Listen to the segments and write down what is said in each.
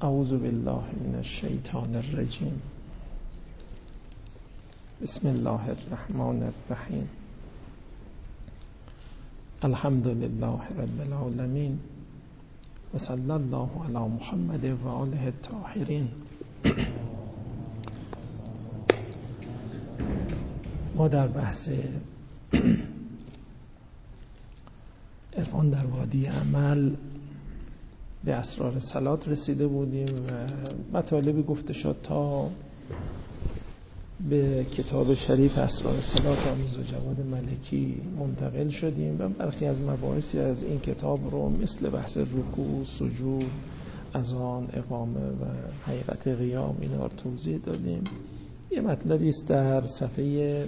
اعوذ بالله من الشیطان الرجیم. بسم الله الرحمن الرحیم. الحمد لله رب العالمین و صلی الله علی محمد و آله الطاهرین. ما در بحث عرفان در وادی عمل به اسرار صلات رسیده بودیم و مطالبی گفته شد تا به کتاب شریف اسرار صلات آمیز و جواد ملکی منتقل شدیم و برخی از مباحثی از این کتاب رو مثل بحث رکوع، سجود، اذان، اقامه و حقیقت قیام اینا رو توضیح دادیم. یه مطلبی است در صفحه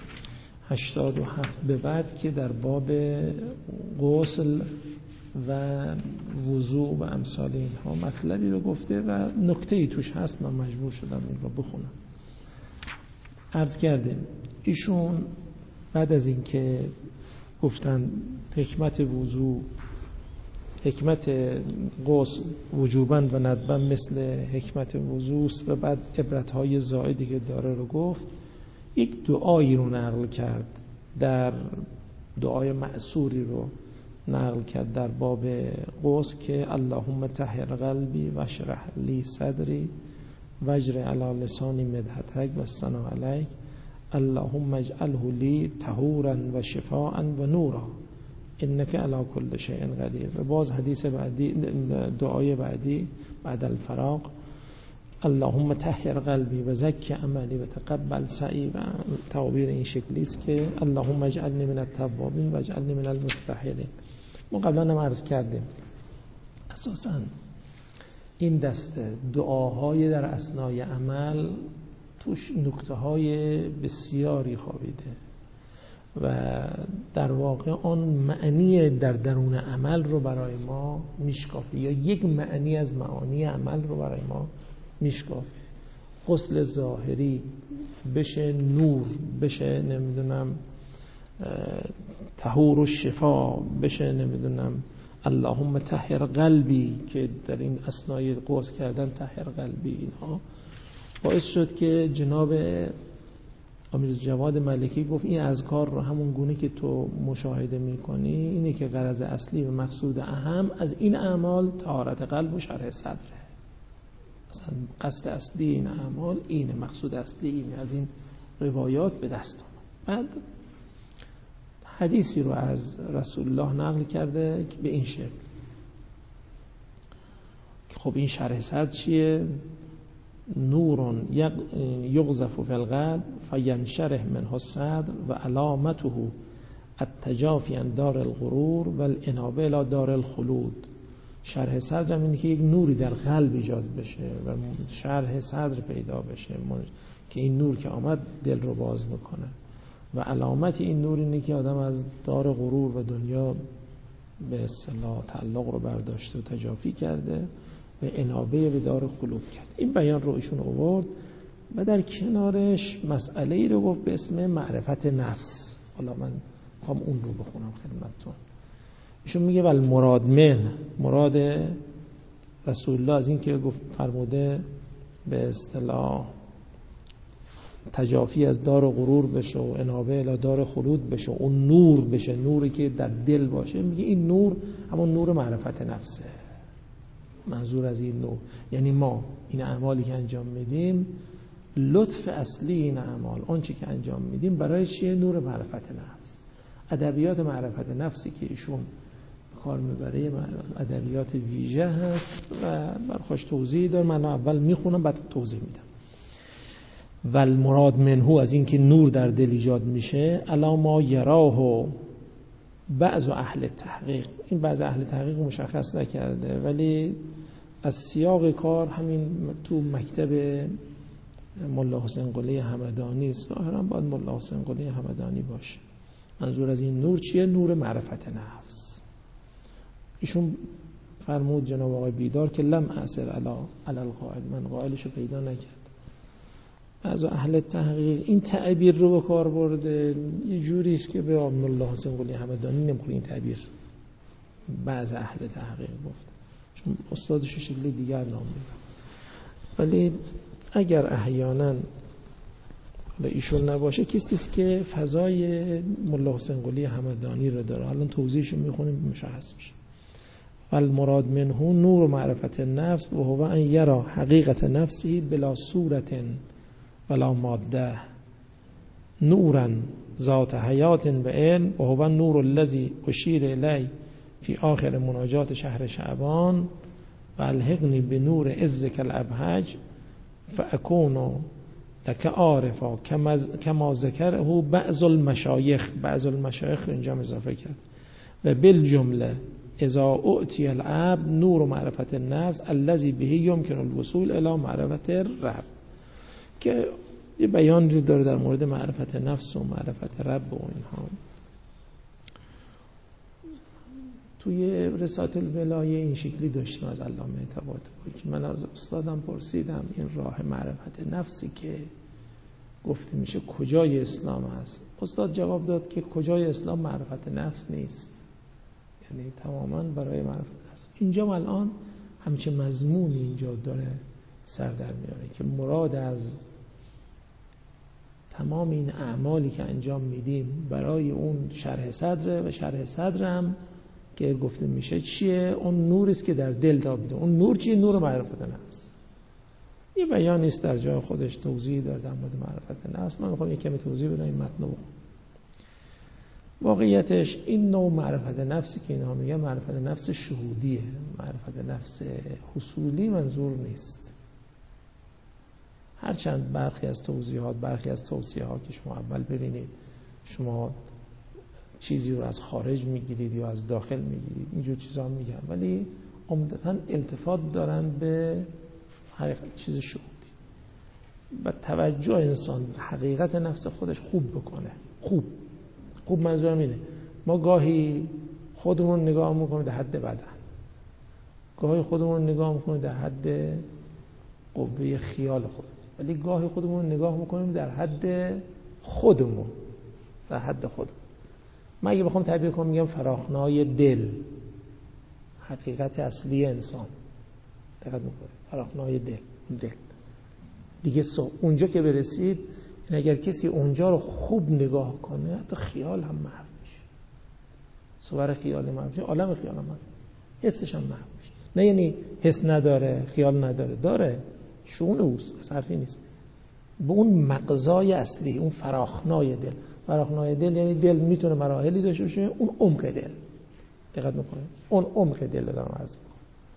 87 به بعد که در باب غسل و وضوء و امثال اینها مطلبی رو گفته و نکته‌ای توش هست. من مجبور شدم این رو بخونم. عرض کردیم ایشون بعد از این که گفتن حکمت وضوء، حکمت غسل وجوباً و ندباً مثل حکمت وضوء است و بعد عبرت‌های زائدی که داره رو گفت، یک دعایی رو نقل کرد، در دعای مأثوری رو نقل کرد در باب غسل که اللهم طهر قلبی و اشرح لی صدری واجر علی لسانی مدحتک و ثنا علیک اللهم اجعله لی طهورا و شفاء و نورا انک علی کل شیء قدیر. و باز حدیث بعدی، دعای بعدی بعد الفراق، اللهم طهر قلبی و زکی عملی و تقبل سعی. و تعبیر این شکلی است که اللهم اجعلنی من التوابین و اجعلنی من المتطهرین. ما قبلا هم عرض کردیم اساساً این دسته دعاهای در اثنای عمل توش نکته‌های بسیاری خوابیده و در واقع آن معنی در درون عمل رو برای ما میشکافه یا یک معنی از معانی عمل رو برای ما میشکافه. غسل ظاهری بشه نور، بشه نمیدونم طهور و شفا، بشه نمیدونم اللهم طهر قلبی که در این اثنای غسل کردن طهر قلبی، اینها باعث شد که جناب آمیز جواد ملکی گفت این اذکار رو همون گونه که تو مشاهده میکنی اینه که غرض اصلی و مقصود اهم از این اعمال طهارت قلب و شرح صدره. مثلا قصد اصلی این اعمال اینه، مقصود اصلی اینه. از این روایات به دست آمد. بعد حدیثی رو از رسول الله نقل کرده که به این شکل که خب این شرح صدر چیه؟ نور یغزف فی القلب فینشرح منه الصدر و علامته التجافی عن دار الغرور و الانابه الی دار الخلود. شرح صدر هم اینه که یک نوری در قلب ایجاد بشه و شرح صدر پیدا بشه که این نور که آمد دل رو باز میکنه و علامت این نور اینه که آدم از دار غرور و دنیا به اصطلاح تعلق رو برداشته و تجافی کرده و انابه به دار خلود کرد. این بیان رو ایشون آورد و در کنارش مسئله ای رو گفت به اسم معرفت نفس. حالا من میخوام اون رو بخونم خدمتتون. ایشون میگه ول مراد من، مراد رسول الله از این که گفت فرموده به اصطلاح تجافی از دار غرور بشه و انابه الی دار خلود بشه، اون نور بشه، نوری که در دل باشه. میگه این نور همون نور معرفت نفسه. منظور از این نور یعنی ما این اعمالی که انجام میدیم، لطف اصلی این اعمال آنچه که انجام میدیم برای چیه؟ نور معرفت نفس. ادبیات معرفت نفسی که ایشون کار میبره ادبیات ویژه هست و برخوش توضیح دار. من اول میخونم بعد توضیح میدم. ول مراد منهو، از این که نور در دل ایجاد میشه، الا ما یراه بعض اهل تحقیق. این بعض اهل تحقیق مشخص نکرده ولی از سیاق کار همین تو مکتب ملا حسین قلی همدانی است. ظاهرا باید ملا حسین قلی همدانی باشه. منظور از این نور چیه؟ نور معرفت نفس. ایشون فرمود جناب آقای بیدار که لم اثر علی القائل، من قائلشو پیدا نکرد. از اهل تحقیق این تعبیر رو به کار برده، یه جوری است که به ملا حسین قلی همدانی نمیخوره این تعبیر. بعض اهل تحقیق گفت چون استادش شکلی دیگر نام میبرد. ولی اگر احیانا به ایشون نباشه، کسی است که فضای ملا حسین قلی همدانی رو داره. الان توضیحش میخونیم مشخص میشه. والمراد منه نور معرفت النفس و هو ان یرا حقیقت نفسه بلا صورت ولا ماده نورا ذات حیات بعلم و هو النور الذی اشیر الی فی آخر مناجات شهر شعبان و الحقنی بنور عزک الابهج فاکون لک عارفا کما ذکره بعض المشایخ اینجا اضافه کرد و بالجمله اذا اعطی العبد نور معرفت النفس الذي به يمكن الوصول الى معرفت الرب، که یه بیان رو داره در مورد معرفت نفس و معرفت رب و اینها. توی رسالت الولایه این شکلی داشتیم از علامه طباطبایی که من از استادم پرسیدم این راه معرفت نفسی که گفته میشه کجای اسلام هست. استاد جواب داد که کجای اسلام معرفت نفس نیست، یعنی تماما برای معرفت نفس. اینجا الان همچه مضمونی اینجا داره سر در میاره که مراد از تمام این اعمالی که انجام میدیم برای اون شرح صدره و شرح صدر هم که گفته میشه چیه؟ اون نوری است که در دل تابیده. اون نور چیه؟ نور معرفت نفس. یه بیان نیست در جای خودش توضیح داره در مورد معرفت نفس. من میخوام یک کمی توضیح بدم این متن رو. واقعیتش این نوع معرفت نفسی که اینها میگن معرفت نفس شهودیه، معرفت نفس حصولی منظور نیست. هرچند برخی از توضیحات، برخی از توصیه ها که شما اول ببینید شما چیزی رو از خارج میگیرید یا از داخل میگیرید، اینجور چیزا میگن، ولی عمدتاً التفات دارن به حقیقت چیز شهودی و توجه انسان حقیقت نفس خودش خوب بکنه. خوب منظورم اینه ما گاهی خودمون نگاه میکنیم در حد بدن، گاهی خودمون نگاه میکنیم در حد قوه خیال خودمون، ولی گاهی خودمون نگاه میکنیم در حد خودمون، در حد خودمون. من اگه بخوام تعبیر کنم میگم فراخنای دل، حقیقت اصلی انسان. دقت میکنید فراخنای دل دیگه اونجا که برسید، اگر کسی اونجا رو خوب نگاه کنه حتی خیال هم محو میشه، صور خیال محو میشه، عالم خیال هم محو میشه، حسش هم محو میشه. نه یعنی حس نداره، خیال نداره، داره، شؤون اوست، از حرفی نیست. به اون مغزای اصلی، اون فراخنای دل. فراخنای دل یعنی دل میتونه مراحلی داشته باشه، اون عمق دل. دقت میکنه اون عمق دل دارم عرض میکنم.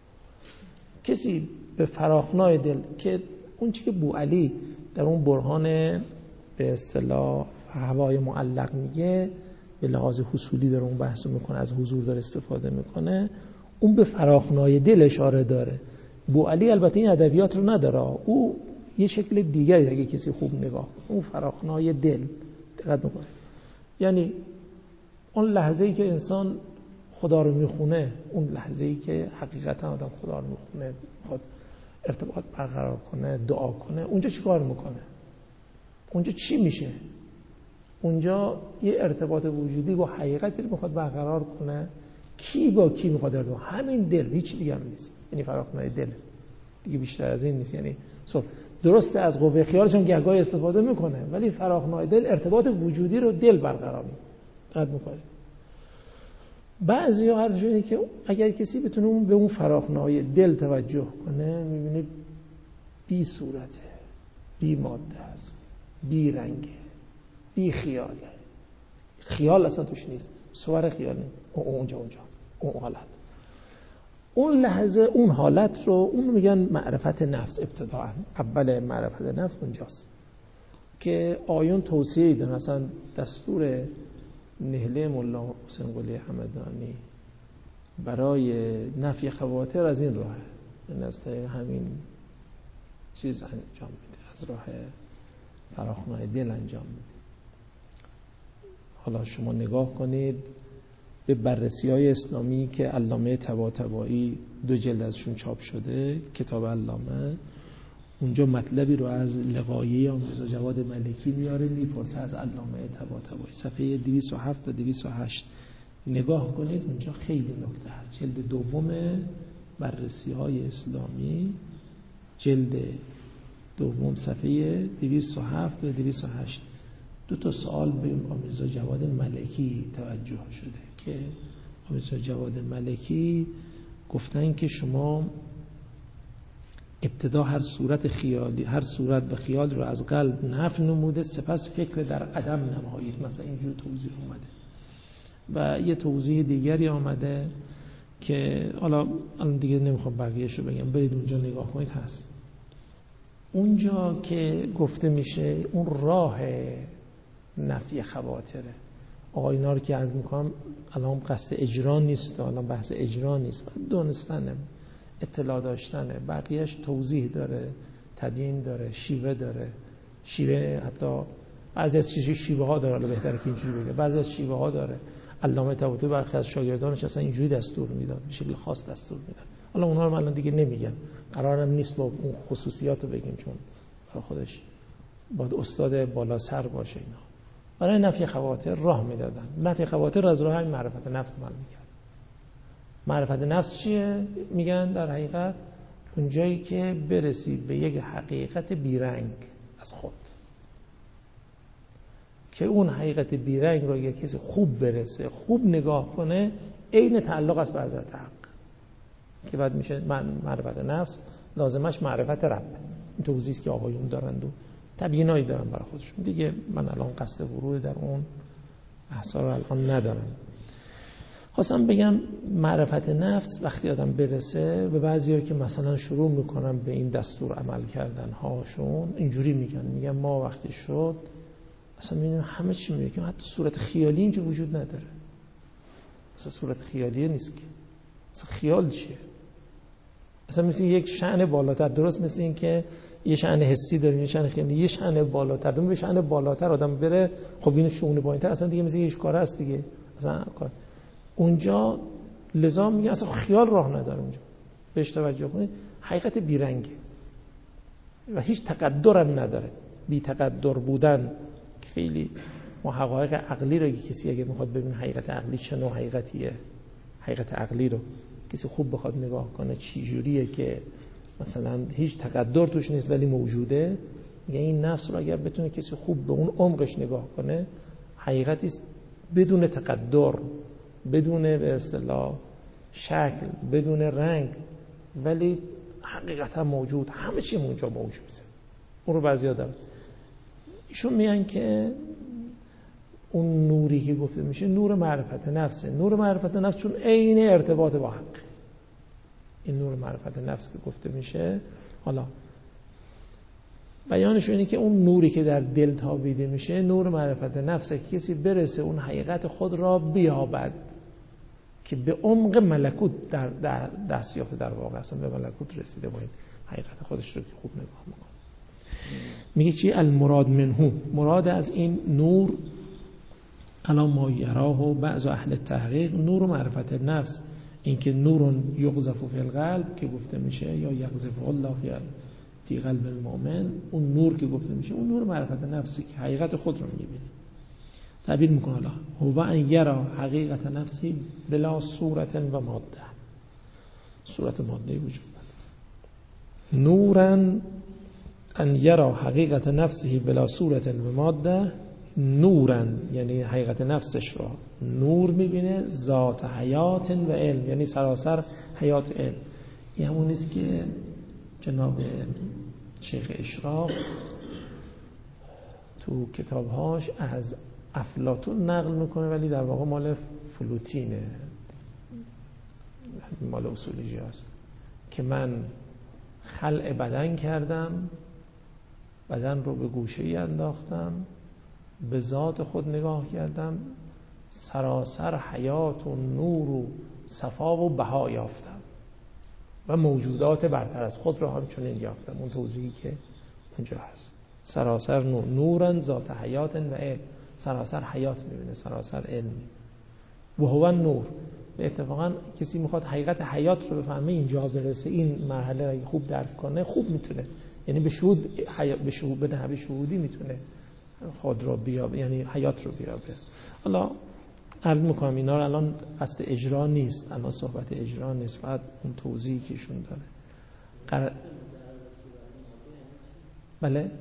کسی به فراخنای دل که اون چی که بوعلی در اون برهان به اصطلاح هوای معلق میگه، به لحاظ حصولی داره اون بحث میکنه، از حضور داره استفاده میکنه، اون به فراخنای دل اشاره داره. بوعلی البته این ادبیات رو نداره، او یه شکل دیگری اگه کسی خوب نگاه کنه، اون فراخنای دل. دقت میکنه یعنی اون لحظه‌ای که انسان خدا رو میخونه، اون لحظه‌ای که حقیقتا آدم خدا رو میخونه، میخواد ارتباط برقرار کنه، دعا کنه، اونجا چی کار میکنه؟ اونجا چی میشه؟ اونجا یه ارتباط وجودی با حقیقتی رو میخواد برقرار کنه. کی با کی میخواد ارتباط؟ همین دل، هیچ دیگه هم نیست. یعنی فراخنای دل دیگه، بیشتر از این نیست. یعنی درسته از قوه خیالش هم گهگاهی استفاده میکنه، ولی فراخنای دل ارتباط وجودی رو دل برقرار میکنه. بعضی ها هر که اگر کسی بتونه به اون فراخنای دل توجه کنه، میبینه بی صورته، بی ماده است، بی رنگه، بی خیاله. خیال اصلا توش نیست، صور خیاله. اونجا اون حالت، اون لحظه، اون حالت رو اون میگن معرفت نفس. ابتداء اول معرفت نفس اونجاست که آیون توصیه دادن. مثلا دستور نهله ملا حسین قلی همدانی برای نفی خواطر از این راهه، این از طریق همین چیز انجام میده، از راه فراخنای دل انجام میده. حالا شما نگاه کنید به بررسی‌های اسلامی که علامه طباطبایی 2 جلد ازشون چاپ شده، کتاب علامه، اونجا مطلبی رو از لقایه آمرزا جواد ملکی میاره، میپرسه از علامه طباطبایی، صفحه 207 و 208 نگاه کنید. اونجا خیلی نکته هست. جلد 2 بررسی‌های اسلامی جلد دوم صفحه 207 و 208 دو تا سوال به آمیزا جواد ملکی توجه شده که آمیزا جواد ملکی گفتن که شما ابتدا هر صورت و خیال رو از قلب نفی نموده، سپس فکر در عدم نمایید. مثلا اینجور توضیح اومده و یه توضیح دیگری آمده که الان دیگه نمیخوام بقیه‌اش رو بگم، برید اونجا نگاه کنید هست. اونجا که گفته میشه اون راه نفی خواطره، اینا رو که عرض میکنم الان قصد اجرا نیست، الان بحث اجرا نیست، دونستنه، اطلاع داشتنه، بقیهش توضیح داره، تبیین داره، شیوه داره، شیوه حتی بعضی از شیوه ها داره، بهتره که اینجوری بگه، بعضی از شیوه ها داره. علامه طباطبایی برخی از شاگردانش اصلا اینجوری دستور میداد، به شکل خاص دستور میداد. حالا اونها رو الان دیگه نمیگم، قرارم نیست با اون خصوصیات رو بگیم چون برای خودش باید استاد بالا سر باشه. اینا برای نفی خواطر راه میدادن. نفی خواطر از راه معرفت نفس عمل میکرد. معرفت نفس چیه؟ میگن در حقیقت اون جایی که برسی به یک حقیقت بیرنگ از خود، که اون حقیقت بیرنگ رو یک کسی خوب برسه، خوب نگاه کنه، عین تعلق است به حضرت حق، که بعد میشه معرفت نفس لازمش معرفت رب. این توضیحی که آقایون دارند و تبیینایی دارن برای خودشون دیگه، من الان قصد ورود در اون احسا رو الان ندارم. خواستم بگم معرفت نفس وقتی آدم برسه، به بعضی‌ها که مثلا شروع میکنن به این دستور عمل کردن هاشون اینجوری میگن ما وقتی شد اصلا میبینیم همه چی میگه که حتی صورت خیالی اینجا وجود نداره. اصلا صورت خیالی نیست که، اصلا خیال چیه؟ اصلا مثل یک شأن بالاتر، درست مثل این که یه شأن حسی داریم، یه شأن خیالی، یه شأن بالاتر، به شأن بالاتر آدم بره، خب این شؤون پایین‌تر اصلا دیگه مثل هیچ کاره است دیگه. اصلا کار اونجا لذا میگه اصلا خیال راه نداره اونجا. بهش توجه کنید، حقیقت بیرنگه و هیچ تقدر هم نداره. بی تقدر بودن که خیلی ما حقایق عقلی رو کسی اگه میخواد ببین حقیقت عقلی چه نوع حقیقتیه، حقیقت عقلی رو کسی خوب بخواد نگاه کنه چی جوریه که مثلا هیچ تقدر توش نیست ولی موجوده، میگه این نفس رو اگر بتونه کسی خوب به اون عمقش نگاه کنه، حقیقتی است بدون تقدر، بدون به اصطلاح شکل، بدون رنگ، ولی حقیقتا موجود، همه چی اونجا موجوده. اون رو بعضیا دارن. ایشون میگن که اون نوری که گفته میشه نور معرفت نفسه. نور معرفت نفس چون عین ارتباط با حق، این نور معرفت نفس که گفته میشه، حالا بیانش اینه که اون نوری که در دل تابیده میشه نور معرفت نفسه که کسی برسه اون حقیقت خود را بیابد که به عمق ملکوت در دست یافته، در واقع اصلا به ملکوت رسیده با این حقیقت خودش رو که خوب نگاه میکنه. میگه چی؟ المراد منهو، مراد از این نور الان ما یراه و بعض اهل تحقیق نور و معرفت نفس، این که نور یقذف فی القلب که گفته میشه یا یقذف الله فی قلب المؤمن، اون نور که گفته میشه اون نور معرفت نفسی که حقیقت خود رو میبینه. تعبیر میکنه الله هو ان یرا حقیقت نفسی بلا صورت و ماده، صورت ماده وجود نداره. نورن ان یرا حقیقت نفسی بلا صورت و ماده، نورن یعنی حقیقت نفسش را نور میبینه، ذات حیات و علم یعنی سراسر حیات علم. این همون نیست که جناب شیخ اشراق تو کتابهاش از افلاطون نقل میکنه ولی در واقع مال فلوتینه، مال اصولیجی هست، که من خلع بدن کردم، بدن رو به گوشه‌ای انداختم، به ذات خود نگاه کردم، سراسر حیات و نور و صفا و بها یافتم و موجودات برتر از خود را همچنین یافتم. اون توضیحی که اونجا هست، سراسر نور، نورن ذات حیات و علم، سراسر حیات میبینه، سراسر علم. و هو نور. به اتفاقا کسی میخواد حقیقت حیات رو بفهمه اینجا برسه، این مرحله اگه خوب درک کنه خوب میتونه، یعنی به شهود به نحو شهودی میتونه خود رو بیابه، یعنی حیات رو بیابه. حالا عرض میکنم اینا رو الان قصد اجرا نیست، الان صحبت اجرا نیست، فقط اون توضیحی که ایشون داره بله،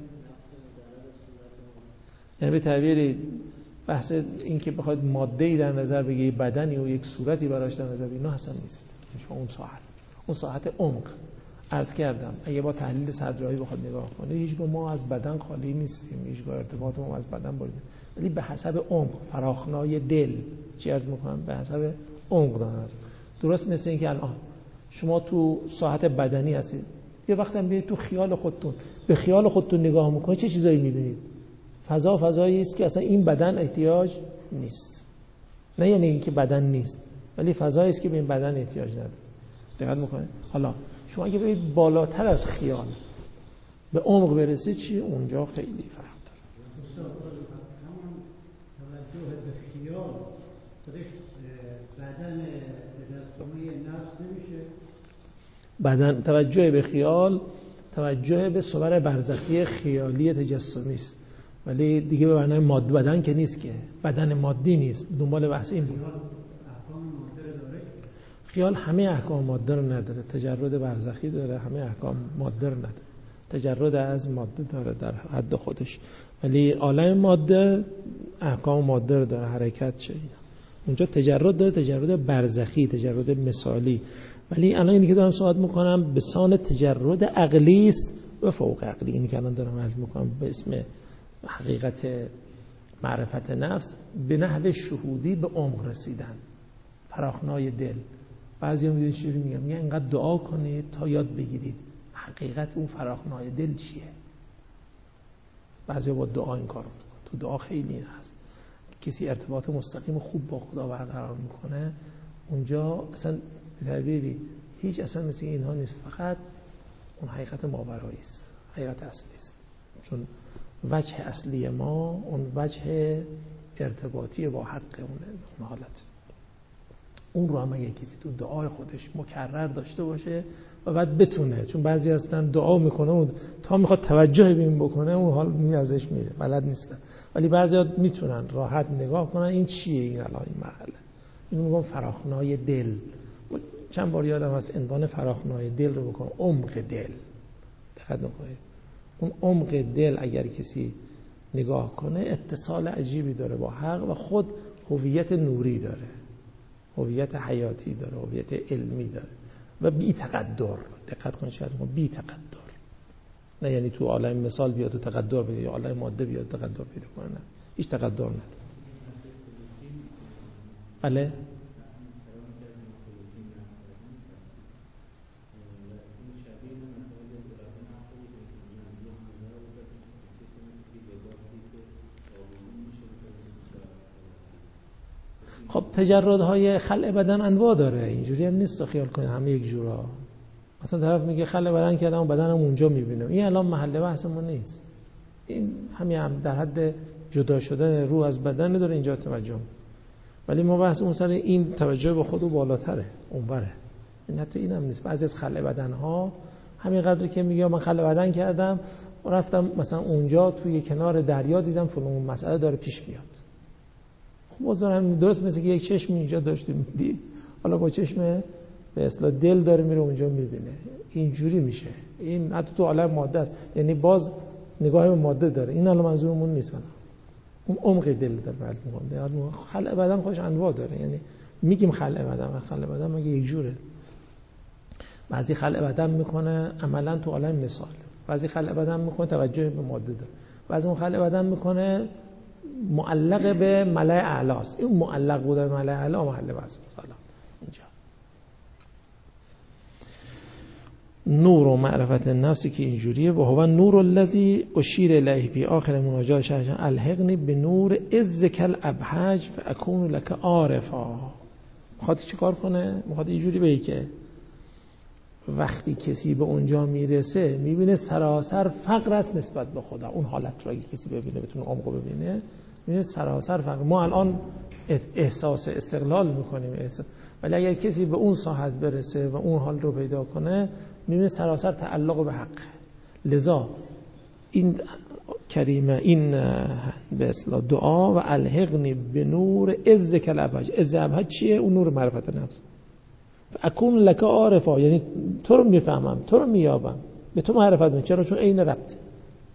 یعنی به تعبیری بحث این که بخواید ماده‌ای در نظر بگیرید، بدنی و یک صورتی براش در نظر بگیرید، نه اصلا نیست. شما اون ساعت عمق عرض کردم اگه با تحلیل صدرایی بخواد نگاه کنه، هیچگاه ما از بدن خالی نیستیم، هیچگاه ارتباط ما از بدن بریده، ولی به حسب عمق، فراخنای دل چی عرض میکنم، به حسب عمق دارن. درست مثل این که الان شما تو ساعت بدنی هستید، یه وقتی هم بیاید تو خیال خودتون، به خیال خودتون نگاه میکنید، چه چیزایی میبینید؟ فضایی است که اصلا این بدن احتیاج نیست. نه یعنی این که بدن نیست، ولی فضایی است که به این بدن احتیاج نداره. دقت میکنید؟ حالا شما اگه برید بالاتر از خیال به عمق برسید، چی؟ اونجا خیلی فرق داره. همون توجه به خیال بدن تجسمی نفس نمیشه. بدن توجه به خیال توجه به صور برزخی خیالی تجسمی است، ولی دیگه به معنای ماده بدن که نیست، که بدن مادی نیست. دنبال بحث این بود. خیال همه احکام ماده رو نداره، تجرد برزخی داره، همه احکام ماده رو نداره، تجرد از ماده داره در حد خودش، ولی عالم ماده احکام ماده رو داره، حرکت چه اینا. اونجا تجرد داره، تجرد برزخی، تجرد مثالی. ولی الان اینی که دارم صحبت میکنم به سان تجرد عقلی است و فوق عقلی. اینی که الان دارم عرض میکنم به اسم حقیقت معرفت نفس، به نحو شهودی به عمق رسیدن، فراخنای دل. بعضیا میدونید چجوری میگم، اینقدر دعا کنید تا یاد بگیرید حقیقت اون فراخنای دل چیه. بعضیا با دعا این کارو میکنن. تو دعا خیلی هست، کسی ارتباط مستقیم خوب با خدا برقرار میکنه، اونجا اصلا به تعبیری هیچ اصلا مثل اینها نیست، فقط اون حقیقت ماورایی است، حقیقت اصلی است. چون وجه اصلی ما اون وجه ارتباطی با حق اون حالت. اون رو هم اگه کسی تو دعای خودش مکرر داشته باشه و بعد بتونه، چون بعضی هستن دعا میکنه و تا میخواد توجه به این بکنه اون حال ازش میره، بلد نیستن، ولی بعضیا میتونن راحت نگاه کنن این چیه این الان این مرحله. اینو میگم فراخنای دل. چند بار یادم از عنوان فراخنای دل رو بکنم، عمق دل. دقت نکنید اون عمق دل اگر کسی نگاه کنه اتصال عجیبی داره با حق و خود هویت نوری داره، هویت حیاتی داره، هویت علمی داره و بی تقدر. دقت کنید چه از ما بی تقدر، نه یعنی تو عالم مثال بیاد و تقدر بده یا عالم ماده بیاد تقدر پیدا کنه، نه هیچ تقدر نداره. بله خب تجردهای خلع بدن انواع داره، اینجوری هم نیست خیال کنید همه یک جورا. مثلا طرف میگه خلع بدن کردم و بدنم اونجا میبینم، این الان محل بحثمون نیست. این همین هم در حد جدا شدن روح از بدن داره اینجا توجه، ولی ما بحث اون سر این توجه به خود و بالاتره اونوره. این حتی این هم نیست. بعضی از خلع بدن ها همین قدری که میگه من خلع بدن کردم و رفتم مثلا اونجا توی کنار دریا دیدم فلان مسئله داره پیش میاد. خب درست مثل که یک چشم اینجا داشتی میدی، حالا با چشم به اصطلاح دل داره میره اونجا میبینه. اینجوری میشه. این حتی تو عالم ماده است، یعنی باز نگاه به ماده داره. این الان منظورمون نیست، اون عمق دل داره. بعد خلع بدن خودش انواع داره، یعنی میگیم خلع بدن مگه یک جوره؟ بعضی خلع بدن میکنه عملا تو عالم مثال، بعضی خلع بدن میکنه توجه به ماده داره، بعضی اون خلع بدن میکنه معلق به ملأ اعلی است. این معلق بوده به ملأ اعلی محل بحث مثلا اینجا. نور و معرفت نفسی که اینجوریه، و هو نور الذی اشیر الیه فی آخر مناجات شهر الحقنی به نور عزک الابهج فاکون لک عارفا. میخواد چیکار کنه؟ میخواد اینجوری بگه که وقتی کسی به اونجا میرسه میبینه سراسر فقر است نسبت به خدا. اون حالت رو اگه کسی ببینه، بتونه عمقو ببینه، میبینه سراسر فقر. ما الان احساس استقلال میکنیم، ولی اگر کسی به اون ساحت برسه و اون حال رو پیدا کنه میبینه سراسر تعلق به حق. لذا این کریمه، این به اصطلاح دعا و الحقنی به نور عزک الابهج. عز ابهج چیه؟ اون نور معرفت نفس. اکون لک عارفا، یعنی تو رو میفهمم، تو رو میابم، به تو معرفت میکنم. چرا؟ چون عین ربط.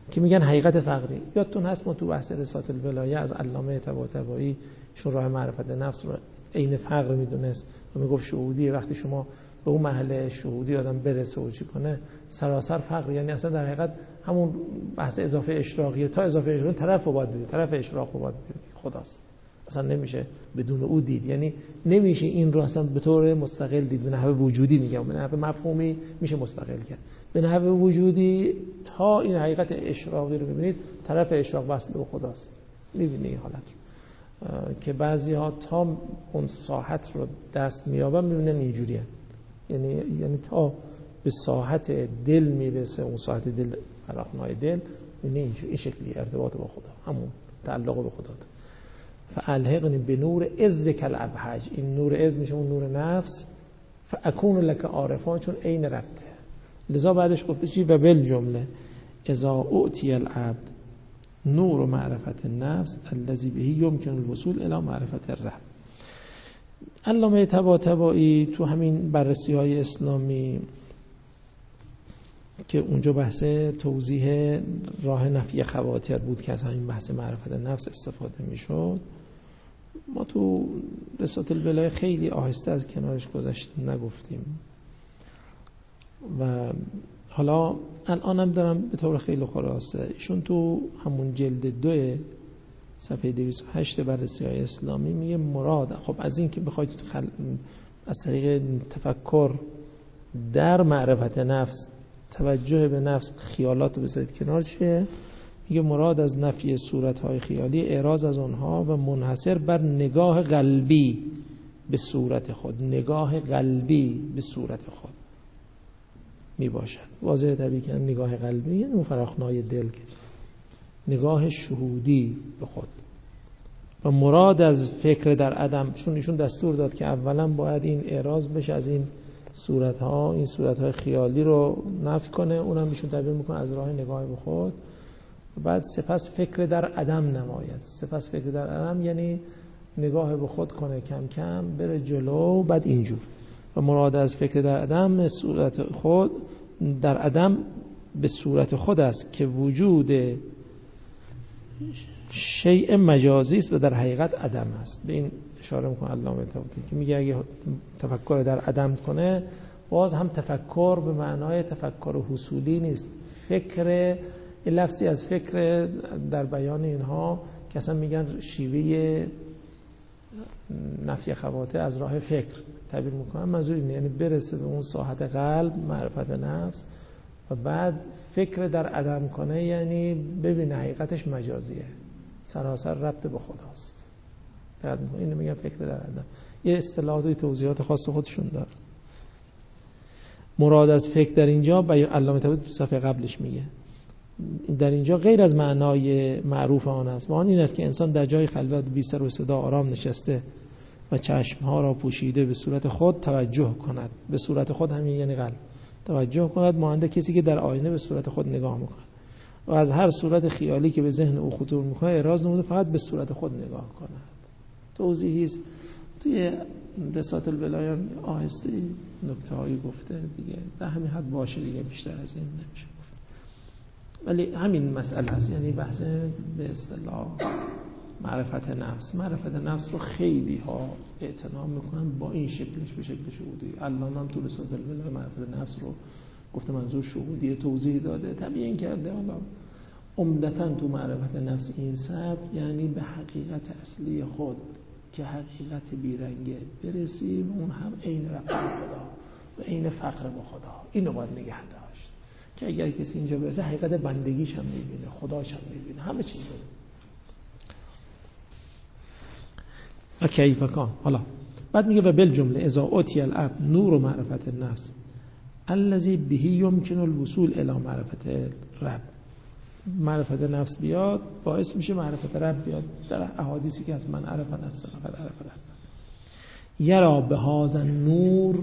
که میگن حقیقت فقری. یادتون هست ما تو بحث رسالت الولایه از علامه طباطبایی شون راه معرفت نفس رو عین فقر میدونست و میگفت شهودیه. وقتی شما به اون مرحله شهودی آدم برسه و چی کنه سراسر فقر، یعنی اصلا در حقیقت همون بحث اضافه اشراقیه. تا اضافه اشراق طرف رو باید ببینید، طرف اشراق رو باید ببینید، خداست. اصلا نمیشه بدون او دید، یعنی نمیشه این رو اصلا به طور مستقل دید. به نحو وجودی میگم، به نحو مفهومی میشه مستقل کرد، به نحو وجودی تا این حقیقت اشراقی رو ببینید طرف اشراق وصل به خداست. میبینید این حالت رو که بعضی ها تا اون ساحت رو دست میابن میبینن اینجوریه، یعنی تا به ساحت دل میرسه، اون ساحت دل فراخنای دل، این شکلی ارتباط با خدا، همون تعلق به خدا ده. فالحقنی به نور عزک الابهج، این نور عز میشه اون نور نفس. فاکون لک عارفان، چون عین ربطه. لذا بعدش گفته چی؟ و بالجمله اذا اعطی العبد نور معرفت النفس الذی به یمکن الوصول الی معرفت الرب. علامه طباطبایی تو همین بررسی‌های اسلامی که اونجا بحث توضیح راه نفی خواطر بود که از همین بحث معرفت نفس استفاده میشد، ما تو رسالت الولایه خیلی آهسته از کنارش گذشتیم، نگفتیم. و حالا الانم دارم به طور خیلی خلاصه، ایشون تو همون جلد 2 صفحه 208 بررسی‌های اسلامی میگه مراد، خب از این که بخواید از طریق تفکر در معرفت نفس توجه به نفس خیالات رو بذارید کنار، چیه؟ میگه مراد از نفی صورت‌های خیالی اعراض از آنها و منحصر بر نگاه قلبی به صورت خود، نگاه قلبی به صورت خود می باشد. واضح طبیعی که نگاه قلبی یعنی اون فراخنای دل، که نگاه شهودی به خود. و مراد از فکر در عدم، چون ایشون دستور داد که اولا باید این اعراض بشه از این صورت‌ها، این صورت‌های خیالی رو نفی کنه، اونم ایشون تعبیر میکنه از راه نگاه به خود. بعد سپس فکر در عدم نماید. سپس فکر در عدم یعنی نگاه به خود کنه، کم کم بره جلو، بعد اینجور. و مراد از فکر در عدم صورت خود، در عدم به صورت خود است که وجود شیء مجازی است و در حقیقت عدم است. به این اشاره میکنه علامه طباطبایی که میگه اگه تفکر در عدم کنه، باز هم تفکر به معنای تفکر حصولی نیست. فکر، لفظی از فکر در بیان اینها که اصلا میگن شیوه نفی خواطر از راه فکر تعبیر میکنن، منظور اینه یعنی برسه به اون ساحت قلب معرفت نفس و بعد فکر در عدم کنه، یعنی ببینه حقیقتش مجازیه، سراسر ربط به خداست. اینو میگن فکر در عدم. یه اصطلاحات و توضیحات خاص خودشون داره. مراد از فکر در اینجا علامه طباطبایی تو صفحه قبلش میگه در اینجا غیر از معنای معروف آن است و آن این است که انسان در جای خلوت بی سر و صدا آرام نشسته و چشمها را پوشیده به صورت خود توجه کند. به صورت خود همین یعنی قلب توجه کند، مانند کسی که در آینه به صورت خود نگاه میکنه و از هر صورت خیالی که به ذهن او خطور میکنه اعراض نموده فقط به صورت خود نگاه کند. توضیحی است توی رسالت الولایه آهسته نکته‌هایی گفته دیگه، در همین حد باشه دیگه، بیشتر از این نمیشه. ولی همین مسئله هست، یعنی بحث به اصطلاح معرفت نفس. معرفت نفس رو خیلی ها اعتنا میکنن با این شکلش، به شکل شهودی. علامه هم تو رسالت الولایه معرفت نفس رو گفته منظور شهودی، توضیح داده، تبیین کرده. حالا عمدتاً تو معرفت نفس این سبب یعنی به حقیقت اصلی خود که حقیقت بیرنگه برسیم، اون هم عین ربط به خدا و عین فقر به خدا. اینو باید نگه داشت که اگر کسی اینجا برسه حقیقت بندگیش هم میبینه، خداش هم میبینه، همه چیز رو. اوکی فکان. حالا بعد میگه و بالجمله اذا اتی العبد نور معرفت النفس الذی به یمکن الوصول الی معرفت رب. معرفت نفس بیاد باعث میشه معرفت رب بیاد. در احادیثی که از من عرف نفس فقط عرف رب یرا به هذا النور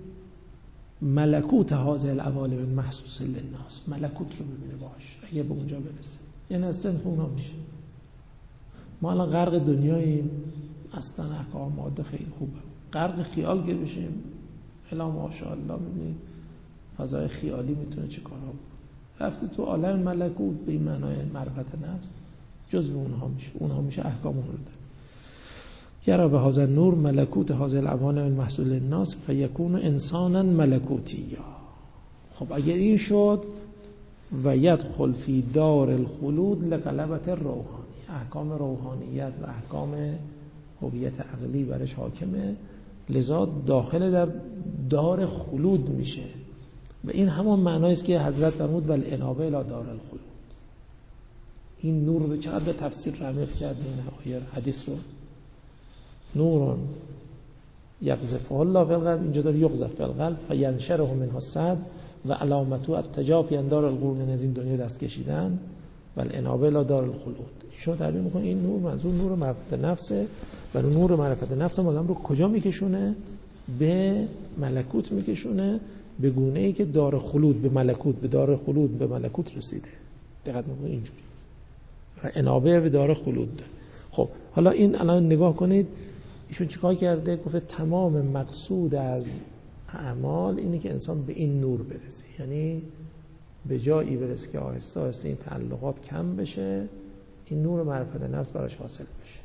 ملکوت هذه العوالم المحسوس للناس. ملکوت رو ببینه باش اگه به اونجا برسه، یعنی از سنف اونا میشه. ما الان غرق دنیاییم، اصلا احکام ماده خیلی خوبه، غرق خیال که بشیم الا ماشاءالله میبینید فضای خیالی میتونه چه کارا بکنه. رفته تو عالم ملکوت به این معنای معرفت نفس، جزء اونها میشه احکام اون رو داره. یرا به هذا نور ملکوت هذا العوالم المحصول الناس فیکون انسانا ملکوتیا. خب اگر این شد و یدخل فی دار الخلود لغلبت روحانی، احکام روحانیت و احکام هویت عقلی برش حاکمه، لذا داخل در دار خلود میشه. و این همون معنایی است که حضرت فرمود والانابه الی دار الخلود. این نور رو چقدر تفسیر رحمت کرد این آیه حدیث رو. نورون یقذفه الله فی القلب، اینجا داره یقذف فی القلب فینشره منها الصد و علامته التجافی عن دار القرون، از این دنیا دست کشیدن. والانابه الی دار الخلود. ایشون تعبیر میکنه این نور منظور نور معرفت نفسه و نور معرفت نفس آدم رو کجا میکشونه؟ به ملکوت میکشونه، به گونه ای که دار خلود به ملکوت، به دار خلود به ملکوت رسیده. دقت میکنه اینجوری و انابه به دار خلود. خب حالا این الان نگاه کنید ایشون چیکار کرده؟ گفته تمام مقصود از اعمال اینه که انسان به این نور برسه، یعنی به جایی برسه که آهسته آهسته این تعلقات کم بشه، این نور معرفت نفس براش حاصل بشه.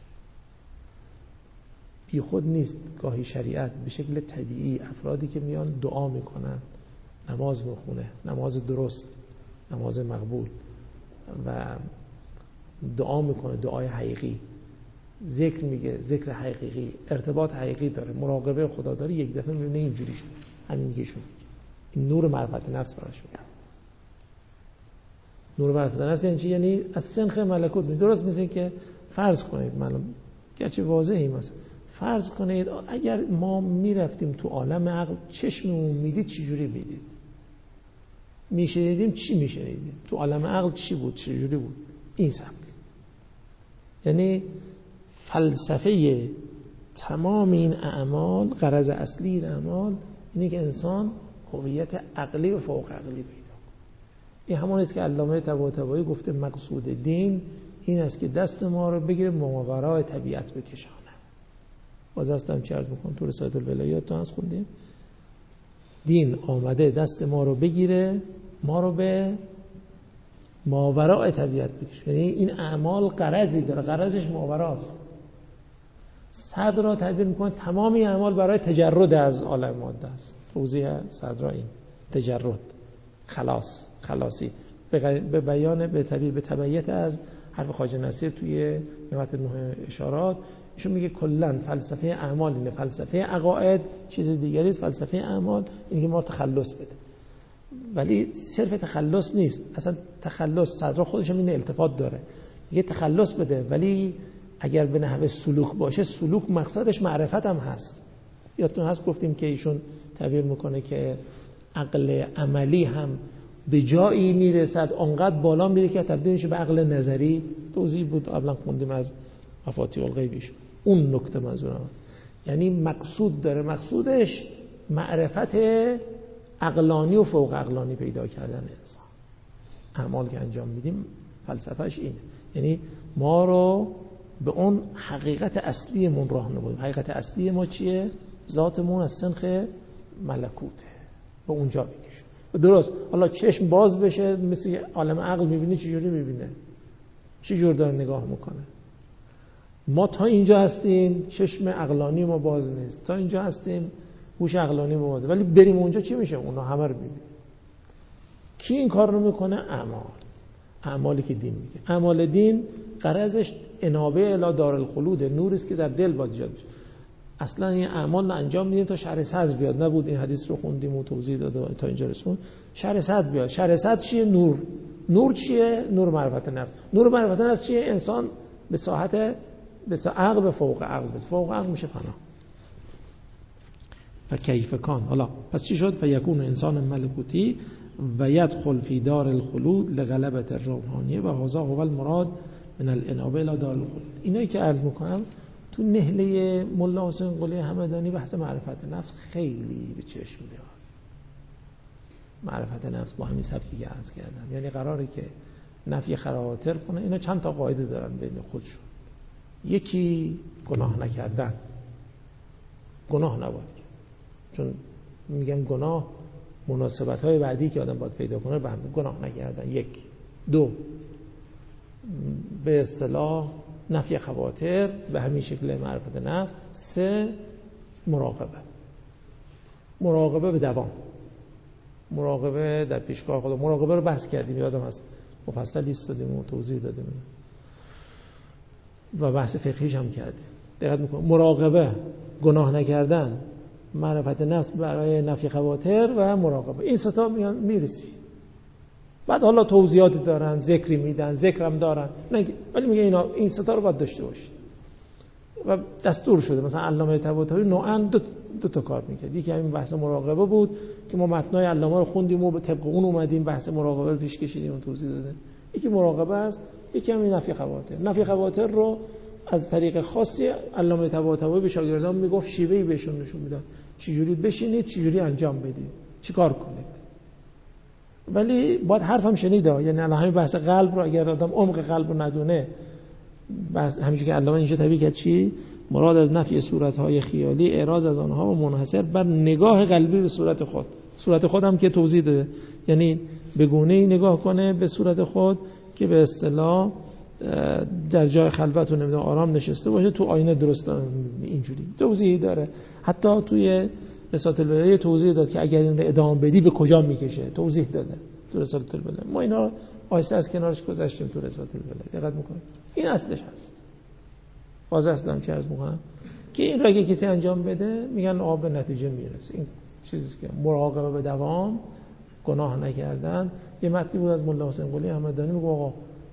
بی خود نیست گاهی شریعت به شکل طبیعی افرادی که میان دعا میکنن، نماز میخونه، نماز درست، نماز مقبول و دعا میکنه، دعای حقیقی، ذکر میگه، ذکر حقیقی، ارتباط حقیقی داره، مراقبه خدا داره، یک دفعه میبینه اینجوری شد. همین میگه شد این نور معرفت نفس براش میاد. نور معرفت نفس یعنی چی؟ یعنی از سنخ ملکوت می. درست مثل که فرض کنید، من گرچه واضحه مثلا فرض کنید اگر ما میرفتیم تو عالم عقل، چشممون میدید چجوری میدید؟ میشنیدیم چی میشنیدیم؟ تو عالم عقل چی بود؟ چجوری بود؟ این سبک. یعنی فلسفه تمام این اعمال، غرض اصلی این اعمال اینه که انسان هویت عقلی و فوق عقلی پیدا کنه. این همون است که علامه طباطبایی گفته مقصود دین این است که دست ما رو بگیره ماورای طبیعت بکشانه. باز هستم چه عرض میکنم تو رسالت الولایات تو هست خوندیم، دین آمده دست ما رو بگیره، ما رو به ماورای طبیعت بکشه. یعنی این اعمال غرضی داره، غرضش ماوراست. صدر را تعبیر میکنه تمام این اعمال برای تجرد از عالم ماده است. توضیح صدر این تجرد، خلاصی به بیان به تعبیر به تبعیت از حرف خواجه نصیر توی نوبت 9 اشارات. ایشون میگه کلا فلسفه اعمال اینه، فلسفه عقاید چیز دیگری است، فلسفه اعمال اینه که ما تخلص بده. ولی صرف تخلص نیست، اصلا تخلص صدر خودش هم این التفات داره، یه تخلص بده، ولی اگر به نحو سلوک باشه، سلوک مقصدش معرفت هم هست. یادتون هست گفتیم که ایشون تعبیر میکنه که عقل عملی هم به جایی میرسد آنقدر بالا میره که تبدیل میشه به عقل نظری. توضیح بود قبلا خوندیم از مفاتیح الغیبیش. اون نکته منظورم است، یعنی مقصود داره، مقصودش معرفت عقلانی و فوق عقلانی پیدا کردن انسان. اعمال که انجام میدیم فلسفهش اینه، یعنی ما رو به اون حقیقت اصلیمون راهنمایی. حقیقت اصلی ما چیه؟ ذاتمون از سنخ ملکوته، به اونجا میکشه. درست حالا چشم باز بشه مثل عالم عقل میبینه، چجوری میبینه؟ چجور داره نگاه میکنه؟ ما تا اینجا هستیم چشم عقلانی ما باز نیست، تا اینجا هستیم هوش عقلانی ما بازه، ولی بریم اونجا چی میشه؟ اونا همه رو میبینیم. کی این کار رو میکنه؟ اعمالی که دین میگه. اعمال دین غرضش انابه الی دار الخلود، نوری است که در دل باید ایجاد بشه. اصلا این اعمال رو انجام میدیم تا شرح صدر بیاد. نبود این حدیث رو خوندیم و توضیح داد تا اینجا رسون شرح صدر بیاد. شرح صدر چیه؟ نور چیه؟ نور معرفت نفس. نور معرفت نفس چیه؟ انسان به ساحت عقل به فوق عقل، فوق عقل میشه فنا. فکیف کان. حالا پس چی شد؟ فیکون انسان ملکوتی و یدخل فی دار الخلود لغلبت الروحانیه و هذا هو المراد من الانابه الی دار الخلود. اینایی که عرض میکنم تو نهله ملا حسین قلی همدانی بحث معرفت نفس خیلی به چشم میاد. معرفت نفس با همین سبکی که عرض کردم، یعنی قراره که نفی خواطر کنه. اینا چند تا قاعده دارن بین خودشون. یکی گناه نکردن، گناه نباید کرد، چون میگن گناه مناسبت‌های بعدی که آدم باید پیدا کنه به هم گناه نکردن. 1 2 به اصطلاح نفی خواطر به همین شکل معرفت نفس. 3 مراقبه به دوام، مراقبه در پیشگاه خدا. مراقبه رو بحث کردیم، یادم هست مفصل ایستادیم و توضیح دادیم و بحث فقهیش هم کردیم. دقت میکنم مراقبه گناه نکردن، معرفت نفس برای نفی خواطر و مراقبه، این سه تا میرسی. بعد حالا توضیحاتی دارن، ذکری میدن، ذکرم دارن، ولی میگه اینا این سه تا رو باید داشته باشید و دستور شده. مثلا علامه طباطبایی نوعاً دو تا کار میکرد. یکی همین بحث مراقبه بود که ما متنای علامه رو خوندیم و به طبق اون اومدیم بحث مراقبه رو پیش کشیدیم و توضیح دادیم. یکی مراقبه است، یکی همین نفی خواطر. نفی خواطر رو از طریق خاصی علامه طباطبایی به شاگردان میگفت، شیوهی بهشون نشون میداد چجوری بشینید، چجوری انجام بدید، چیکار کنید. ولی باید حرفم شنید، یعنی الان همین بحث قلب رو اگر آدم عمق قلب رو ندونه، بحث همینجوری که علامه اینجا تعبیر کرد چی؟ مراد از نفی صورت‌های خیالی اعراض از آنها و منحصر بر نگاه قلبی به صورت خود. صورت خود هم که توضیح داده، یعنی به گونه‌ای نگاه کنه به صورت خود که به اصطلاح در جای خلوت و نمیدونم آرام نشسته باشه، تو آینه درست اینجوری توضیحی داره. حتی توی رسالت البلایه توضیح داد که اگر این رو ادامه بدی به کجا میکشه، توضیح داده تو رسالت البلایه. ما اینا آیسته از کنارش گذاشتیم تو رسالت البلایه. دقت میکنید این اصلش هست. واضح هستم چه عرض میکنم که این را اگه کسی انجام بده میگن آب به نتیجه میرسه. این چیزی که مراقبه به دوام، گناه نکردن. یه متنی بود از ملا حسین قلی همدانی میگه آقا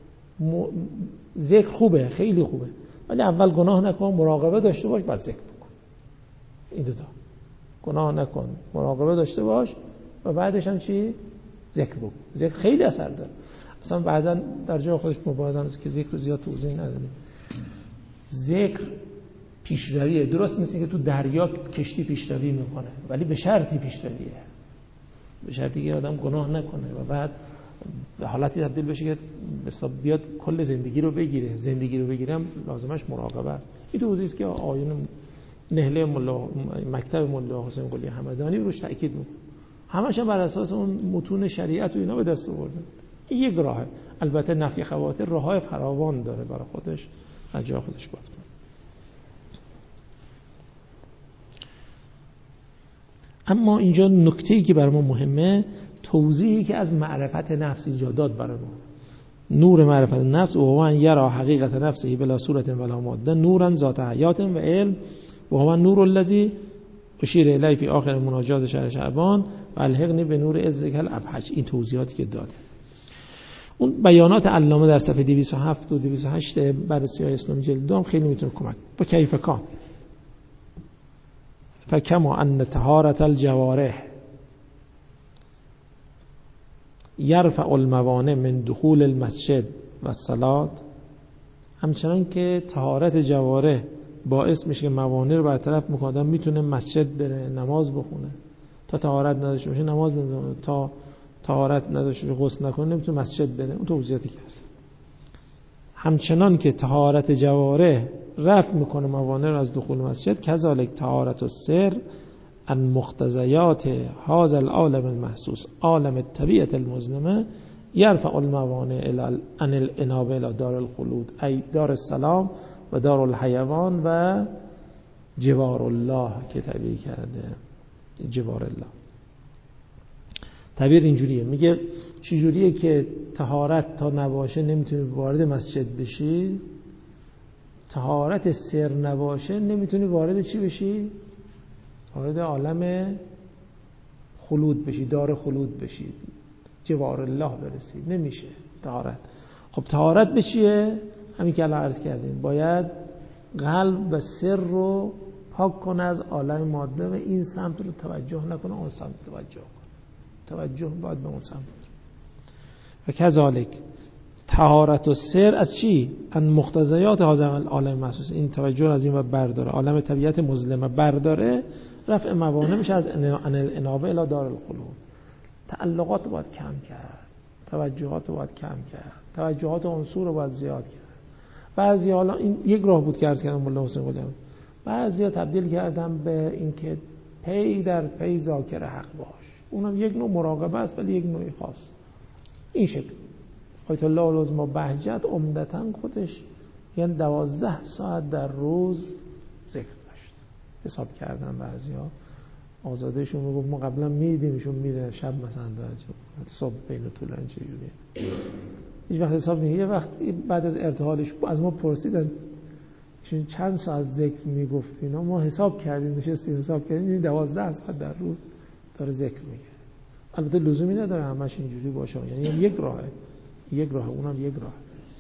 ذکر خوبه، خیلی خوبه، ولی اول گناه نکن، مراقبه داشته باش، بعد ذکر بکن. این دو تا، گناه نکن، مراقبه داشته باش و بعدش هم چی؟ ذکر بکن. ذکر خیلی اثر داره. اصلا بعداً در جای خودش مبادن است که ذکر رو زیاد توضیح نداریم. ذکر پیشرویه، درست مثل که تو دریا کشتی پیشروی میکنه، ولی به شرطی پیشرویه، به شرطی که آدم گناه نکنه و بعد به حالتی تبدیل بشه که مثلا بیاد کل زندگی رو بگیره. زندگی رو بگیرم لازمش مراقبه است. این توضیحی است که آیون نهله مکتب ملا حسین قلی همدانی روش تاکید میکنه. همش بر اساس اون متون شریعت و اینا به دست آورده. این یک راهه. البته نفی خواطر راههای فراوان داره برای خودش، از جای خودش باز کنه. اما اینجا نکته‌ای که برای ما مهمه، توضیحی که از معرفت نفس اینجا داد برای ما. نور معرفت نفس و هو یرا حقیقت نفسه بلا صورت ولا ماده نورا ذات حیات و علم و هو نور الذی اشیر الیه فی آخر مناجات شهر شعبان و الحقنی به نور عزک الابهج. این توضیحاتی که داده. اون بیانات علامه در صفحه 207 و 208 بررسی‌های اسلامی جلد 2 هم خیلی میتونه کمک. با کیف کام فکما ان طهارت الجوارح یرفع الموانع من دخول المسجد و الصلاة، همچنان که طهارت جوارح باعث میشه که موانع رو برطرف میکنه، میتونه مسجد بره نماز بخونه. تا طهارت نداشته باشه نماز نمیخونه، تا طهارت نداشته باشه غسل نکنه نمیتونه مسجد بره. اون توضیحاتی که هست. همچنان که طهارت جوارح رفع میکنه موانع رو از دخول مسجد، کذالک طهارت السر ان مقتضیات هذا العالم المحسوس عالم الطبیعه المظلمه یرفع الموانع عن الانابه الى دار الخلود ای دار السلام و دار الحیوان و جوار الله که تعبیر کرده. جوار الله تعبیر اینجوریه، میگه چجوریه که طهارت تا نباشه نمیتونی وارد مسجد بشی، طهارت سر نباشه نمیتونی وارد چی بشی؟ وارد عالم خلود بشی، دار خلود بشی، جوار الله برسی، نمیشه طهارت. خب طهارت به چیه؟ همین که الان عرض کردیم، باید قلب و سر رو پاک کنه از عالم ماده و این سمت رو توجه نکنه، اون سمت توجه کنه. توجه باید به اون سمت. و کذالک طهارت و سر از چی؟ ان مقتضیات هذا العالم محسوس، این توجه از این و برداره، عالم طبیعت مظلمه برداره، رفع موانع میشه از الانابه الی دار الخلود. تعلقات باید کم کرد، توجهات باید کم کرد، توجهات عنصر رو باید زیاد کرد. بعضی حالا این یک راه بود که عرض کردم مولا حسین قلی، بعضیا تبدیل کردم به اینکه پی در پی ذاکر حق باش. اونم یک نوع مراقبه است ولی یک نوعی خاص. این شکل آیت الله العظمی بهجت عمدتاً خودش یعنی 12 ساعت در روز ذکر داشت. حساب کردن بعضیا آزادشون میگفت ما قبلا میدیمشون میره شب مثلا داره صبح بین طولانی چجوریه هیچ وقت حساب نمی‌کنه. یه وقت بعد از ارتحالش از ما پرسیدن چند ساعت ذکر میگفت اینا، ما حساب کردیم، نشستیم حساب کردیم، این 12 ساعت در روز داره ذکر میگه. البته لزومی نداره همش اینجوری باشه، یعنی یک راه اونم یک راه.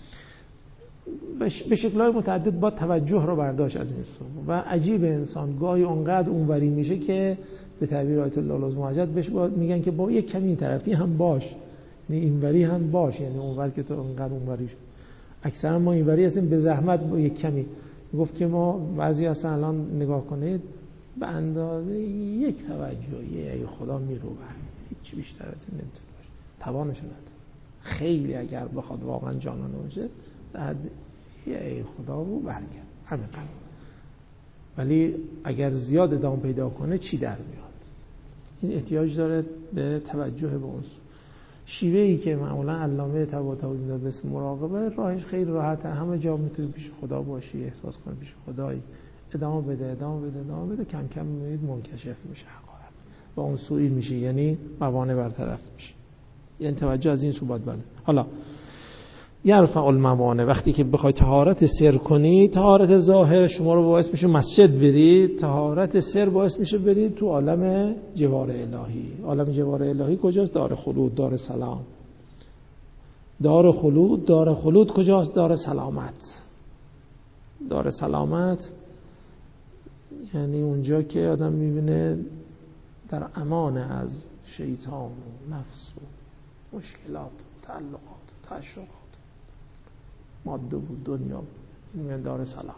به شکل‌های متعدد با توجه رو برداشت از این سو و عجیب انسان گاهی اونقدر اونوری میشه که به تعبیر آیت الله العظمی بهش میگن که با یک کمی این طرفی هم باش، یعنی اینوری هم باش، یعنی اونور که تو اونقدر اونوری شد. اکثرا ما اینوری هستیم به زحمت با یک کمی. گفت که ما بعضی هستن الان نگاه کنید به اندازه یک توجه ای خدا میروبه، هیچ بیشتر از این نمیتونه باشه، توانش نداره. خیلی اگر بخواد واقعا جانانه باشه در ای خدا رو برگرد همین قدر. ولی اگر زیاد ادامه پیدا کنه چی در میاد؟ این احتیاج داره به توجه به اون شیوهی که معمولا علامه طباطبایی میاد به اسم مراقبه. راهش خیلی راحته، همه جا میتونی پیش خدا باشی، احساس کنی پیش خدایی، ادامه بده کم کم میبینید منکشف میشه حقایق و اون سوئی میشه، یعنی موانع برطرف میشه. یعنی توجه از این سو باید برده. حالا یرفع الموانع، وقتی که بخوای طهارت سر کنی، طهارت ظاهر شما رو باعث میشه مسجد برید، طهارت سر باعث میشه برید تو عالم جوار الهی. عالم جوار الهی کجاست؟ دار خلود، دار سلام. دار خلود کجاست؟ دار سلامت. دار سلامت یعنی اونجا که آدم میبینه در امان از شیطان و نفس و مشکلات و تعلقات و تشریفات ماده بود دنیا بود. این دار سلام.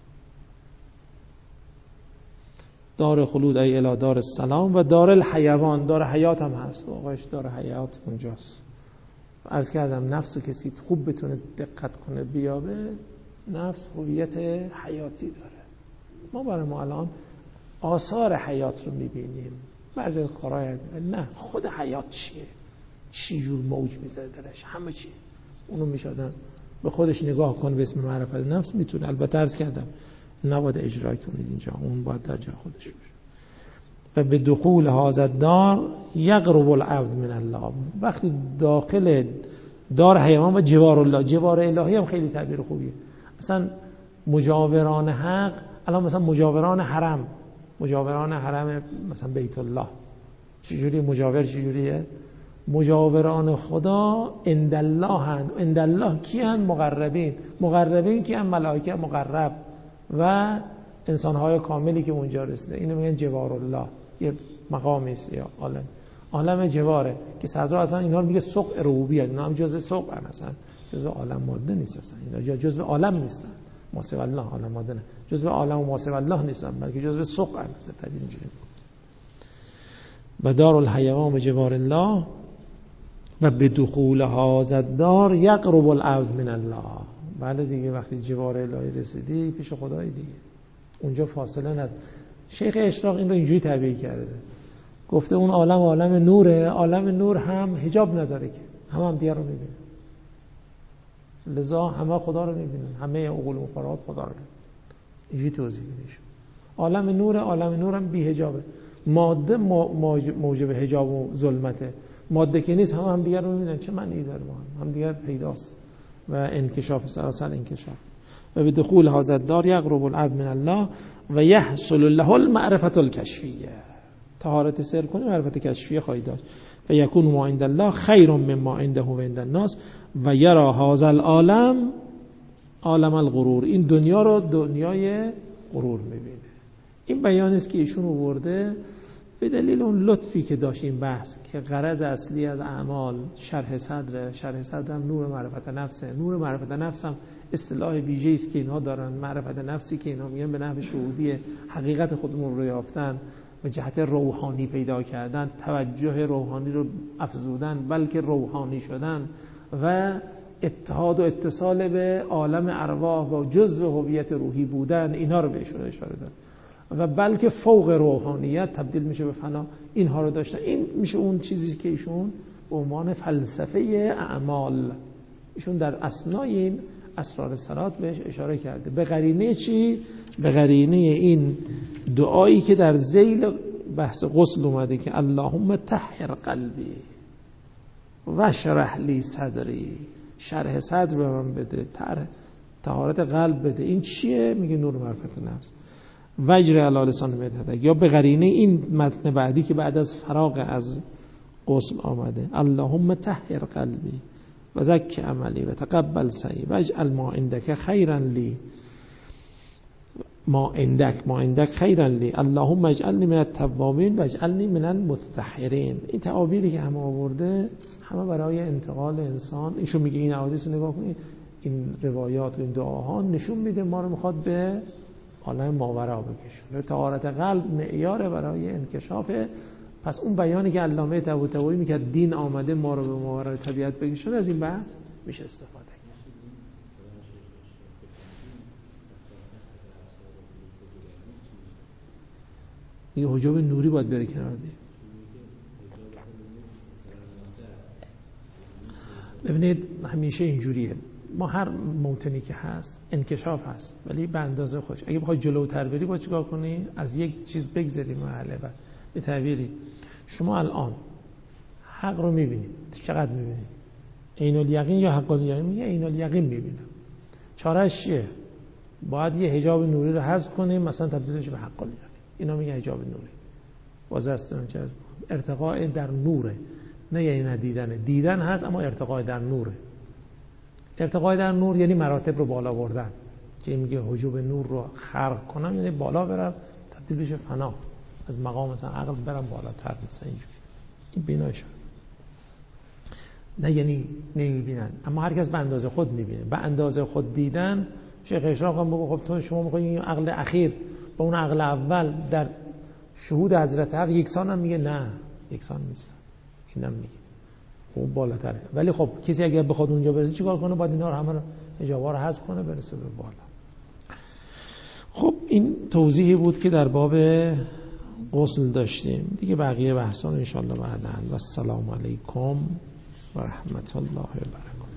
دار خلود ای الی دار السلام. و دار الحیوان، دار حیات هم هست واقعش، دار حیات اونجاست. عرض کردم نفس رو کسی خوب بتونه دقت کنه بیابه، نفس هویت حیاتی داره. ما برای ما الان آثار حیات رو میبینیم، بعضی از کارهای نه خود حیات چیه، چی جور موج میذاره درش، همه چی اونو میشادن به خودش نگاه کن به اسم معرفت نفس میتونه. البته عرض کردم نباید اجرای کنید اینجا، اون باید در جای خودش باشه. و به دخول هذا الدار یقرب العبد من الله، وقتی داخل دار حیوان و جوار الله، جوار الهی هم خیلی تعبیر خوبیه. اصلا مجاوران حق، الان مثلا مجاوران حرم مثلا بیت الله چجوری مجاور، چجوریه؟ مجاوران خدا عند الله هند. عند الله کی هند؟ مقربین کی هند؟ ملائکه مقرب و انسان‌های کاملی که اونجا رسیده. اینو میگن جوار الله، یه مقامی است یا عالم جواره که صدر اصلا اینا رو میگه سوق ربوبیت، اینا هم جزء سوق مثلا جزء عالم ماده نیست، اصلا اینا جزء عالم نیستن. ماسو الله عالم ماده نه، جزء عالم و ماسو الله نیستن، بلکه جزء سوق مثلا تعبیر اینجوری. و دار الحیوان و جوار الله و به دخول هذا الدار یقرب العبد من الله. بله دیگه، وقتی جوار الهی رسیدی پیش خدای دیگه، اونجا فاصله نداره. شیخ اشراق این رو اینجوری تعبیر کرده، گفته اون عالم نوره، عالم نور هم حجاب نداره که هم دیگر رو میبینه، لذا همه خدا رو میبینن، همه عقول مفرات خدا رو میبینن. اینجوری توضیح میده. عالم نور هم بی حجابه، ماده موجب حجاب و ظلمته، ماده که نیست هم دیگر رو میبینن. چه معنی داره؟ هم دیگر پیداست و انکشاف، سراسر انکشاف. و به دخول هذا الدار یقرب العبد من الله و یحصل له المعرفة الکشفیه. طهارت سر کنی معرفت کشفیه خواهی داشت. و یکون ما عند الله خیر مما عنده و عند الناس و یرا هذا العالم عالم الغرور. این دنیا رو دنیای غرور میبینه. این بیانی است که ایشون آورده به دلیل اون لطفی که داشت این بحث، که غرض اصلی از اعمال شرح صدر هم نور معرفت نفسه. نور معرفت نفس هم اصطلاح ویژه‌ای است که اینها دارن. معرفت نفسی که اینها میگن به نحو شهودی حقیقت خودمون رو یافتن و جهت روحانی پیدا کردن، توجه روحانی رو افزودن، بلکه روحانی شدن و اتحاد و اتصال به عالم ارواح و جزء هویت روحی بودن، اینا رو بهشون اشاره داره. و بلکه فوق روحانیت تبدیل میشه به فنا. اینها رو داشتن. این میشه اون چیزی که ایشون به عنوان فلسفه اعمال، ایشون در اثنای این اسرار صلات بهش اشاره کرده. به قرینه چی؟ به قرینه این دعایی که در ذیل بحث غسل اومده که اللهم طهر قلبی واشرح لی صدری، شرح صدر به من بده، طهارت قلب بده. این چیه؟ میگه نور معرفت نفس. وجر علی لسان مدحت. یا به قرینه این متن بعدی که بعد از فراغ از غسل آمده، اللهم طهر قلبی و زکی عملی و تقبل سعی و اجعل ما عندک خیرا لی، ما عندک خیرا لی، اللهم اجعلنی من التوابین و اجعلنی من المتطهرین. این تعابیری که همه آورده همه برای انتقال انسان. ایشون میگه این احادیث رو نگاه کنید، این روایات و این دعاها نشون میده ما رو میخواد به عالم ماورا بکشونه. طهارت قلب معیار برای انکشاف. پس اون بیانی که علامه طباطبایی میکرد دین آمده ما رو به ماورای طبیعت بکشونه، از این بحث میشه استفاده کرد. این حجاب نوری باید بره کنار دی. ببینید همیشه اینجوریه، ما هر موطنی که هست انکشاف هست ولی به اندازه خودش. اگه بخوای جلوتر بری باید چیکار کنی؟ از یک چیز بگذری محله. و به تعبیری شما الان حق رو میبینید، چقدر میبینید؟ عین الیقین یا حق الیقین؟ میگه عین الیقین میبینم. چارهش چیه؟ باید یه حجاب نوری رو حذف کنیم، مثلا تبدیلش به حق الیقین. اینا میگه حجاب نوری. واضح است اون چیز ارتقاء در نوره، نه یعنی ندیدنه. دیدن هست اما ارتقاء در نوره. ارتقاء در نور یعنی مراتب رو بالا بردن، که میگه حجاب نور رو خرق کنم یعنی بالا برم، تبدیل بشه فنا، از مقام مثلا عقل برم بالاتر، مثلا اینجوری. این بینایش نه یعنی نمیبینن، اما هر کس به اندازه خود میبینه. به اندازه خود دیدن، شیخ اشراق هم بگو خب تو شما میخوای این عقل اخیر با اون عقل اول در شهود حضرت حق یکسان هم، میگه نه یکسان نیست. اینم میگه اون بالاتره. ولی خب کسی اگر بخواد اونجا برسه چیکار کنه؟ باید اینا رو همه رو حجابا رو حذف کنه برسه به بالا. خب این توضیحی بود که در باب غسل داشتیم. دیگه بقیه بحثا ان شاء الله بعداً. و السلام علیکم و رحمت الله و برکاته.